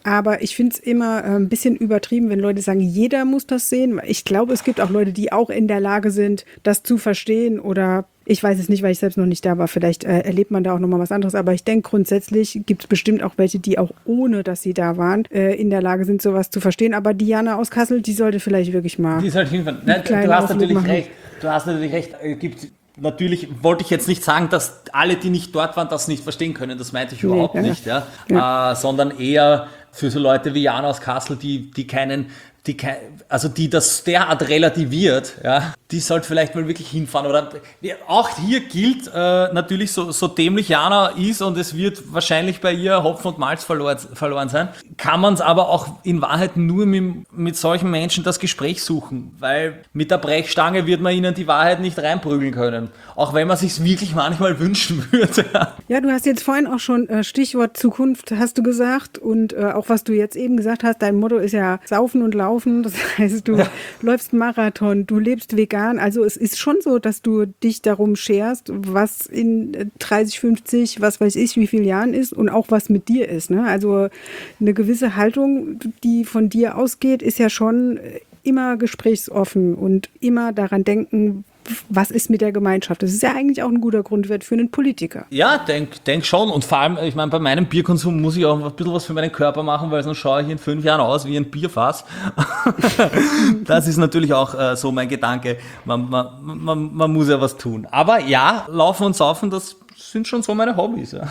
aber ich finde es immer äh, ein bisschen übertrieben, wenn Leute sagen, jeder muss das sehen. Ich glaube, es gibt auch Leute, die auch in der Lage sind, das zu verstehen oder ich weiß es nicht, weil ich selbst noch nicht da war. Vielleicht äh, erlebt man da auch nochmal was anderes. Aber ich denke, grundsätzlich gibt es bestimmt auch welche, die auch ohne, dass sie da waren, äh, in der Lage sind, sowas zu verstehen. Aber Diana aus Kassel, die sollte vielleicht wirklich mal. Die sollte hinfahren. Nein, du hast natürlich machen. recht. Du hast natürlich recht. Es gibt Natürlich wollte ich jetzt nicht sagen, dass alle, die nicht dort waren, das nicht verstehen können. Das meinte ich überhaupt nee, ja. nicht, ja. ja. Äh, sondern eher für so Leute wie Jana aus Kassel, die, die keinen, die kein, also die das derart relativiert, ja, die sollte vielleicht mal wirklich hinfahren. Oder auch hier gilt äh, natürlich, so, so dämlich Jana ist und es wird wahrscheinlich bei ihr Hopfen und Malz verloren, verloren sein, kann man es aber auch in Wahrheit nur mit, mit solchen Menschen das Gespräch suchen, weil mit der Brechstange wird man ihnen die Wahrheit nicht reinprügeln können, auch wenn man sich wirklich manchmal wünschen würde. Ja, du hast jetzt vorhin auch schon äh, Stichwort Zukunft, hast du gesagt, und äh, auch was du jetzt eben gesagt hast, dein Motto ist ja Saufen und Laufen, das heißt, du läufst Marathon, du lebst vegan. Also es ist schon so, dass du dich darum scherst, was in dreißig, fünfzig, was weiß ich, wie vielen Jahren ist und auch was mit dir ist. Ne? Also eine gewisse Haltung, die von dir ausgeht, ist ja schon immer gesprächsoffen und immer daran denken, was ist mit der Gemeinschaft? Das ist ja eigentlich auch ein guter Grundwert für einen Politiker. Ja, denk, denk schon. Und vor allem, ich meine, bei meinem Bierkonsum muss ich auch ein bisschen was für meinen Körper machen, weil sonst schaue ich in fünf Jahren aus wie ein Bierfass. Das ist natürlich auch äh, so mein Gedanke. Man, man, man, man muss ja was tun. Aber ja, Laufen und Saufen, das sind schon so meine Hobbys. Ja.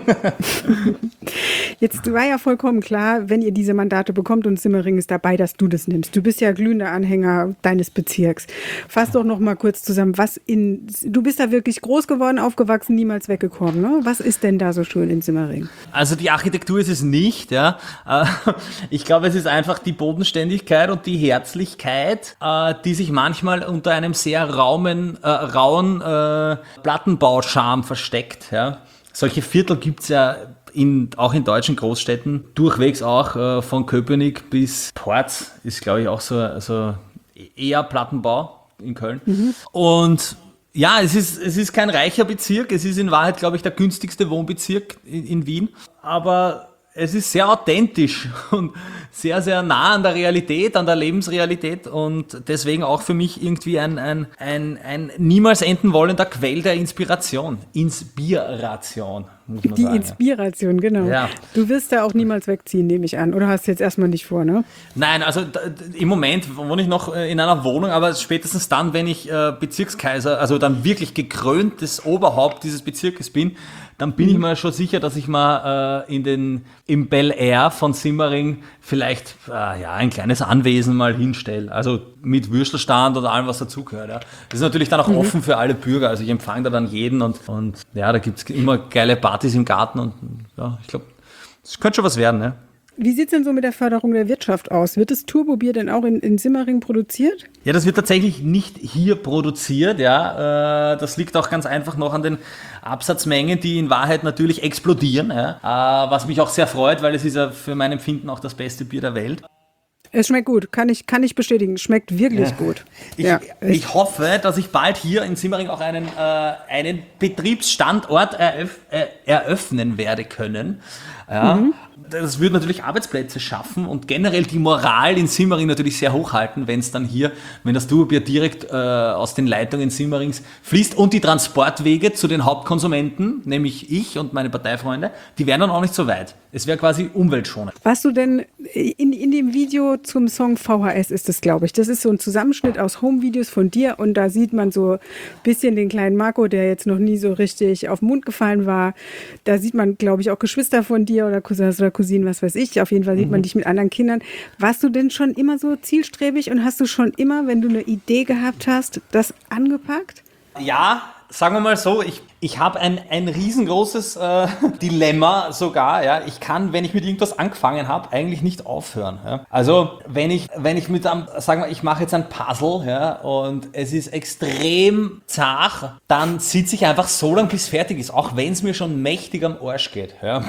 Jetzt war ja vollkommen klar, wenn ihr diese Mandate bekommt und Simmering ist dabei, dass du das nimmst. Du bist ja glühender Anhänger deines Bezirks. Fass doch noch mal kurz zusammen, was in, du bist da wirklich groß geworden, aufgewachsen, niemals weggekommen, ne? Was ist denn da so schön in Simmering? Also die Architektur ist es nicht, ja. Ich glaube, es ist einfach die Bodenständigkeit und die Herzlichkeit, die sich manchmal unter einem sehr raumen, äh, rauen äh, Plattenbauscharme versteckt, ja. Solche Viertel gibt es ja in, auch in deutschen Großstädten, durchwegs auch äh, von Köpenick bis Porz ist, glaube ich, auch so also eher Plattenbau in Köln. Mhm. Und ja, es ist, es ist kein reicher Bezirk, es ist in Wahrheit, glaube ich, der günstigste Wohnbezirk in, in Wien, aber es ist sehr authentisch und sehr, sehr nah an der Realität, an der Lebensrealität und deswegen auch für mich irgendwie ein, ein, ein, ein niemals enden wollender Quell der Inspiration. Inspiration, muss man Die sagen. Die Inspiration, genau. Ja. Du wirst da auch niemals wegziehen, nehme ich an. Oder hast du jetzt erstmal nicht vor, ne? Nein, also da, im Moment wohne ich noch in einer Wohnung, aber spätestens dann, wenn ich äh, Bezirkskaiser, also dann wirklich gekröntes Oberhaupt dieses Bezirkes bin, dann bin mhm. ich mir schon sicher, dass ich mal äh, in den, im Bel Air von Simmering vielleicht äh, ja, ein kleines Anwesen mal hinstelle. Also mit Würstelstand und allem, was dazugehört. Ja. Das ist natürlich dann auch mhm. offen für alle Bürger. Also ich empfange da dann jeden und, und ja, da gibt es immer geile Partys im Garten und ja, ich glaube, das könnte schon was werden. Ne? Wie sieht es denn so mit der Förderung der Wirtschaft aus? Wird das Turbobier denn auch in, in Simmering produziert? Ja, das wird tatsächlich nicht hier produziert. Ja, äh, das liegt auch ganz einfach noch an den Absatzmengen, die in Wahrheit natürlich explodieren. Ja, äh, was mich auch sehr freut, weil es ist ja für mein Empfinden auch das beste Bier der Welt. Es schmeckt gut, kann ich, kann ich bestätigen. Schmeckt wirklich ja. gut. Ich, ja. ich hoffe, dass ich bald hier in Simmering auch einen, äh, einen Betriebsstandort eröff, äh, eröffnen werde können. Ja, mhm. Das würde natürlich Arbeitsplätze schaffen und generell die Moral in Simmering natürlich sehr hochhalten, wenn es dann hier, wenn das Turbobier direkt äh, aus den Leitungen Simmerings fließt und die Transportwege zu den Hauptkonsumenten, nämlich ich und meine Parteifreunde, die wären dann auch nicht so weit. Es wäre quasi umweltschonend. Warst du denn in, in dem Video zum Song V H S ist das, glaube ich, das ist so ein Zusammenschnitt aus Home-Videos von dir und da sieht man so ein bisschen den kleinen Marco, der jetzt noch nie so richtig auf den Mund gefallen war. Da sieht man, glaube ich, auch Geschwister von dir oder Cousins oder Cousinen, was weiß ich. Auf jeden Fall sieht man dich mit anderen Kindern. Warst du denn schon immer so zielstrebig und hast du schon immer, wenn du eine Idee gehabt hast, das angepackt? Ja, sagen wir mal so, ich, ich habe ein, ein riesengroßes äh, Dilemma sogar. Ja. Ich kann, wenn ich mit irgendwas angefangen habe, eigentlich nicht aufhören. Ja. Also wenn ich, wenn ich mit einem, sagen wir, ich mache jetzt ein Puzzle, ja, und es ist extrem zart, dann sitze ich einfach so lange, bis es fertig ist, auch wenn es mir schon mächtig am Arsch geht. Ja.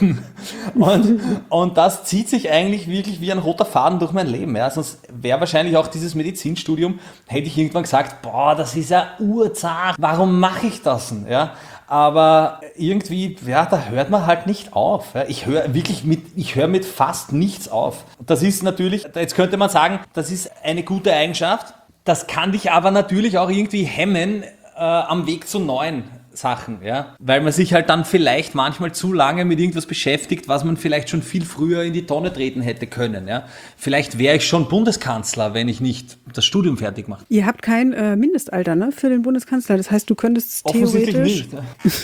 Und, und das zieht sich eigentlich wirklich wie ein roter Faden durch mein Leben. Ja. Sonst wäre wahrscheinlich auch dieses Medizinstudium, hätte ich irgendwann gesagt, boah, das ist ja urzart, warum mache ich das denn? Ja. aber irgendwie, ja, da hört man halt nicht auf. Ja. Ich höre wirklich mit, ich höre mit fast nichts auf. Das ist natürlich, jetzt könnte man sagen, das ist eine gute Eigenschaft. Das kann dich aber natürlich auch irgendwie hemmen äh, am Weg zu neuen Sachen, ja, weil man sich halt dann vielleicht manchmal zu lange mit irgendwas beschäftigt, was man vielleicht schon viel früher in die Tonne treten hätte können, ja. Vielleicht wäre ich schon Bundeskanzler, wenn ich nicht das Studium fertig mache. Ihr habt kein äh, Mindestalter, ne, für den Bundeskanzler. Das heißt, du könntest Offensichtlich theoretisch, nicht. Ja.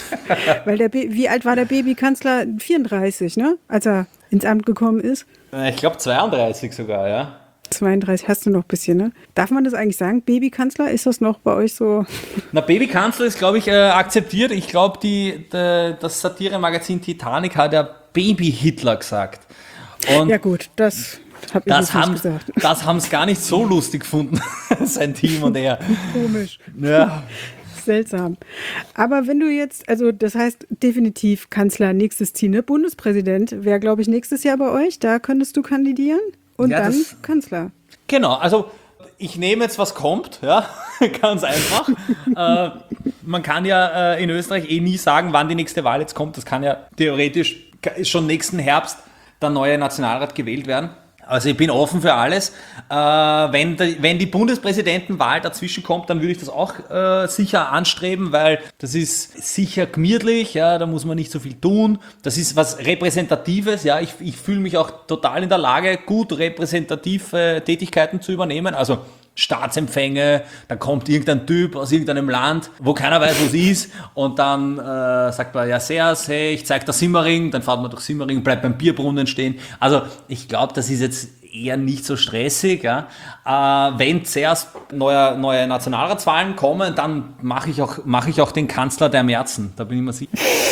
weil der, Be- wie alt war der Babykanzler? vierunddreißig, ne, als er ins Amt gekommen ist. Ich glaube zweiunddreißig sogar, ja. zweiunddreißig hast du noch ein bisschen, ne? Darf man das eigentlich sagen? Babykanzler, ist das noch bei euch so? Na, Babykanzler ist, glaube ich, äh, akzeptiert. Ich glaube, die, die, das Satiremagazin Titanic hat ja Baby-Hitler gesagt. Und Ja gut, das habe ich das jetzt nicht haben gesagt. das haben es gar nicht so lustig gefunden, sein Team und er. Komisch. Ja. Seltsam. Aber wenn du jetzt, also das heißt definitiv Kanzler, nächstes Ziel, ne? Bundespräsident wäre, glaube ich, nächstes Jahr bei euch. Da könntest du kandidieren und Ja, dann das- Kanzler. Genau, also ich nehme jetzt, was kommt, ja, ganz einfach. äh, man kann ja äh, in Österreich eh nie sagen, wann die nächste Wahl jetzt kommt. Das kann ja theoretisch schon nächsten Herbst der neue Nationalrat gewählt werden. Also ich bin offen für alles. Äh, wenn, die, wenn die Bundespräsidentenwahl dazwischen kommt, dann würde ich das auch äh, sicher anstreben, weil das ist sicher gemütlich, ja, da muss man nicht so viel tun. Das ist was Repräsentatives, ja, ich, ich fühle mich auch total in der Lage, gut repräsentative Tätigkeiten zu übernehmen. Also Staatsempfänge, dann kommt irgendein Typ aus irgendeinem Land, wo keiner weiß, wo es ist, und dann äh, sagt man, ja, Servus, hey, ich zeig dir Simmering, dann fährt man durch Simmering, bleibt beim Bierbrunnen stehen. Also ich glaube, das ist jetzt eher nicht so stressig. Ja. Äh, wenn zuerst neue, neue Nationalratswahlen kommen, dann mache ich, auch, mach ich auch den Kanzler der Märzen, da bin ich mir sicher.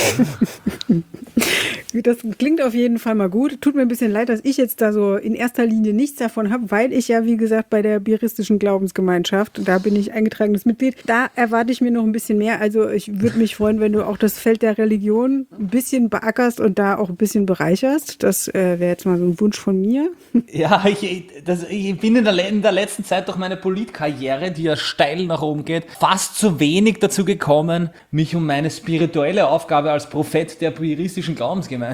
Das klingt auf jeden Fall mal gut. Tut mir ein bisschen leid, dass ich jetzt da so in erster Linie nichts davon habe, weil ich ja, wie gesagt, bei der bieristischen Glaubensgemeinschaft, da bin ich eingetragenes Mitglied, da erwarte ich mir noch ein bisschen mehr. Also ich würde mich freuen, wenn du auch das Feld der Religion ein bisschen beackerst und da auch ein bisschen bereicherst. Das äh, wäre jetzt mal so ein Wunsch von mir. Ja, ich, das, ich bin in der, in der letzten Zeit durch meine Politkarriere, die ja steil nach oben geht, fast zu wenig dazu gekommen, mich um meine spirituelle Aufgabe als Prophet der bieristischen Glaubensgemeinschaft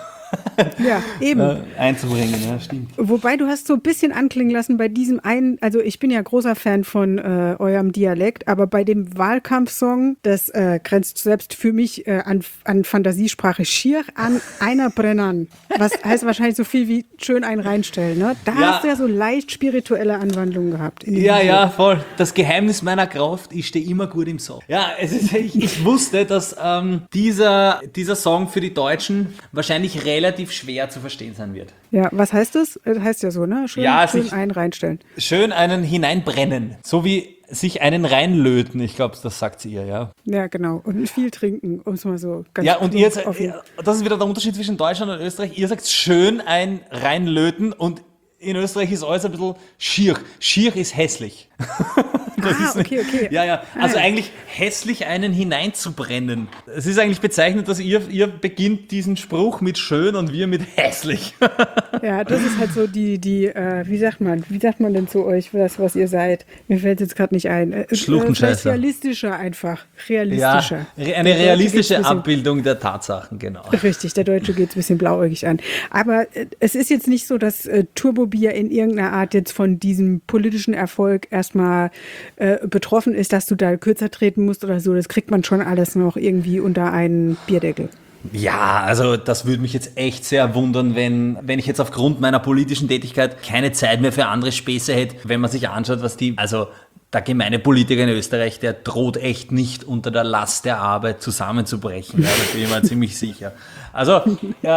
Ja, eben. äh, einzubringen. Ja, stimmt. Wobei du hast so ein bisschen anklingen lassen bei diesem einen, also ich bin ja großer Fan von äh, eurem Dialekt, aber bei dem Wahlkampfsong, das äh, grenzt selbst für mich äh, an, an Fantasiesprache schier an einer Brennern. Was heißt wahrscheinlich so viel wie schön einen reinstellen, ne? Da Ja. hast du ja so leicht spirituelle Anwandlungen gehabt. in dem Ja, Lied. ja, voll. Das Geheimnis meiner Kraft, ich stehe immer gut im Song. Ja, es ist, ich, ich wusste, dass ähm, dieser, dieser Song für die Deutschen wahrscheinlich relativ schwer zu verstehen sein wird. Ja, was heißt das? Das heißt ja so, ne? Schön, Ja, schön sich- einen reinstellen. Schön einen hineinbrennen, so wie sich einen reinlöten, ich glaube, das sagt sie ihr, ja. Ja, genau. Und viel trinken, um es mal so ganz Ja, und ihr, offen- das ist wieder der Unterschied zwischen Deutschland und Österreich. Ihr sagt schön ein reinlöten und in Österreich ist alles ein bisschen schier. Schier ist hässlich. Das Ah, ist okay, okay. Ja, ja. Also Ah, ja. eigentlich hässlich einen hineinzubrennen. Es ist eigentlich bezeichnend, dass ihr, ihr beginnt diesen Spruch mit schön und wir mit hässlich. Ja, das ist halt so die, die, äh, wie sagt man, wie sagt man denn zu euch, das, was ihr seid? Mir fällt jetzt gerade nicht ein. Äh, Schluchtenscheißer. äh, vielleicht realistischer einfach. Ja, Realistischer. re- eine Der Deutsche realistische geht's ein bisschen- Abbildung der Tatsachen, genau. Richtig, der Deutsche geht es ein bisschen blauäugig an. Aber äh, es ist jetzt nicht so, dass äh, Turbobier in irgendeiner Art jetzt von diesem politischen Erfolg erstmal äh, betroffen ist, dass du da kürzer treten musst oder so. Das kriegt man schon alles noch irgendwie unter einen Bierdeckel. Ja, also das würde mich jetzt echt sehr wundern, wenn, wenn ich jetzt aufgrund meiner politischen Tätigkeit keine Zeit mehr für andere Späße hätte, wenn man sich anschaut, was die, also der gemeine Politiker in Österreich, der droht echt nicht unter der Last der Arbeit zusammenzubrechen, ja, da bin ich mir ziemlich sicher. Also äh,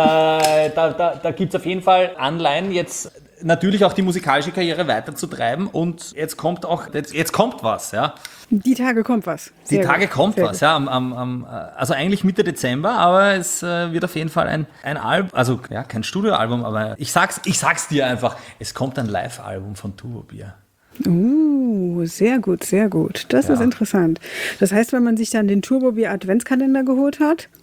da, da, da gibt es auf jeden Fall Anleihen, jetzt natürlich auch die musikalische Karriere weiterzutreiben, und jetzt kommt auch, jetzt, jetzt kommt was, ja. Die Tage kommt was. Die Sehr Tage gut, kommt sehr was, gut. ja, am, am, am, also eigentlich Mitte Dezember, aber es äh, wird auf jeden Fall ein, ein Album, also ja, kein Studioalbum, aber ich sag's, ich sag's dir einfach, es kommt ein Live-Album von Turbobier. Uh, sehr gut, sehr gut. Das Ja. ist interessant. Das heißt, wenn man sich dann den Turbobier Adventskalender geholt hat,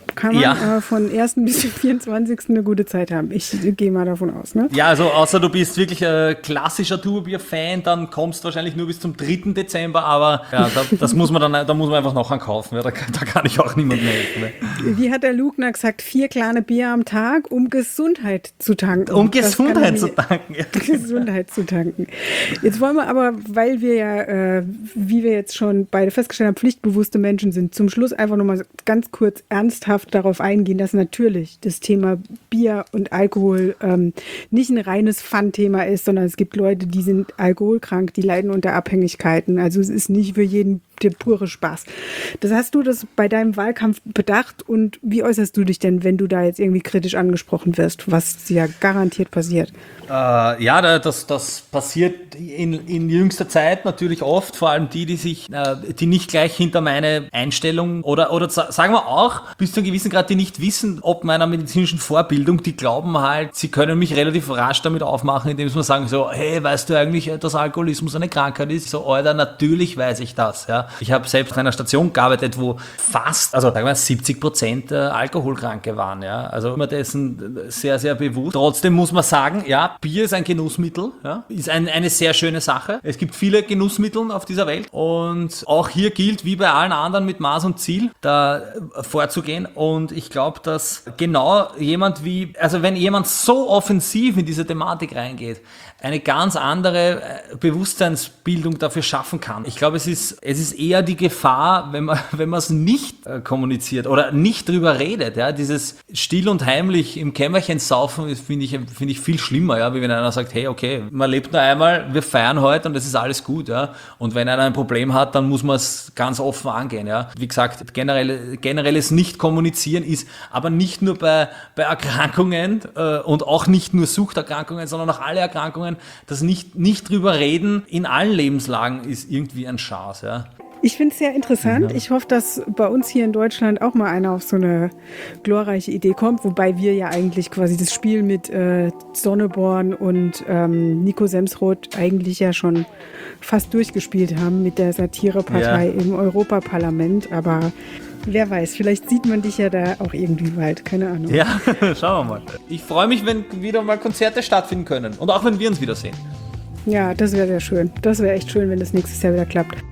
kann man Ja. äh, von ersten bis zum vierundzwanzigsten eine gute Zeit haben. Ich gehe mal davon aus, ne? Ja, also außer du bist wirklich ein klassischer Tourbier-Fan, dann kommst du wahrscheinlich nur bis zum dritten Dezember, aber ja, da, das muss man dann, da muss man einfach noch kaufen. Ja, da, kann, da kann ich auch niemand mehr helfen. Ne? Wie hat der Lugner gesagt, vier kleine Bier am Tag, um Gesundheit zu tanken. Um Das kann Gesundheit ich- zu tanken. Ja. Gesundheit zu tanken. Jetzt wollen wir aber, weil wir ja, äh, wie wir jetzt schon beide festgestellt haben, pflichtbewusste Menschen sind, zum Schluss einfach nochmal ganz kurz ernsthaft darauf eingehen, dass natürlich das Thema Bier und Alkohol ähm, nicht ein reines Fun-Thema ist, sondern es gibt Leute, die sind alkoholkrank, die leiden unter Abhängigkeiten. Also es ist nicht für jeden der pure Spaß. Das hast du das bei deinem Wahlkampf bedacht und wie äußerst du dich denn, wenn du da jetzt irgendwie kritisch angesprochen wirst, was ja garantiert passiert? Äh, ja, da- das, das passiert in, in jüngster Zeit natürlich oft, vor allem die, die sich, äh, die nicht gleich hinter meine Einstellung oder, oder sa- sagen wir auch, bis zu einem gewissen Grad, die nicht wissen, ob meiner medizinischen Vorbildung, die glauben halt, sie können mich relativ rasch damit aufmachen, indem sie mir sagen so, hey, weißt du eigentlich, dass Alkoholismus eine Krankheit ist? So, Alter, natürlich weiß ich das, ja. Ich habe selbst an einer Station gearbeitet, wo fast, also sagen wir siebzig Prozent Alkoholkranke waren, ja. Also immer dessen sehr, sehr bewusst. Trotzdem muss man sagen, ja, Bier ist ein Genussmittel, ja, ist ein, eine sehr schöne Sache. Es gibt viele Genussmittel auf dieser Welt und auch hier gilt, wie bei allen anderen, mit Maß und Ziel da vorzugehen. Und ich glaube, dass genau jemand wie, also wenn jemand so offensiv in diese Thematik reingeht, eine ganz andere äh, Bewusstseinsbildung dafür schaffen kann. Ich glaube, es ist, es ist eher die Gefahr, wenn man, wenn man es nicht äh, kommuniziert oder nicht drüber redet. Ja? Dieses still und heimlich im Kämmerchen saufen, ist, finde ich, finde ich viel schlimmer, ja? Wie wenn einer sagt, hey, okay, man lebt nur einmal, wir feiern heute und es ist alles gut. Ja? Und wenn einer ein Problem hat, dann muss man es ganz offen angehen. Ja? Wie gesagt, generell, generelles Nicht-Kommunizieren ist aber nicht nur bei, bei Erkrankungen äh, und auch nicht nur Suchterkrankungen, sondern auch alle Erkrankungen. Das nicht, nicht drüber reden in allen Lebenslagen ist irgendwie ein Chance, ja. Ich finde es sehr interessant. Ich hoffe, dass bei uns hier in Deutschland auch mal einer auf so eine glorreiche Idee kommt, wobei wir ja eigentlich quasi das Spiel mit äh, Sonneborn und ähm, Nico Semsrott eigentlich ja schon fast durchgespielt haben mit der Satirepartei Ja. im Europaparlament. Aber wer weiß, vielleicht sieht man dich ja da auch irgendwie bald. Keine Ahnung. Ja, schauen wir mal. Ich freue mich, wenn wieder mal Konzerte stattfinden können und auch wenn wir uns wiedersehen. Ja, das wäre sehr schön. Das wäre echt schön, wenn das nächstes Jahr wieder klappt.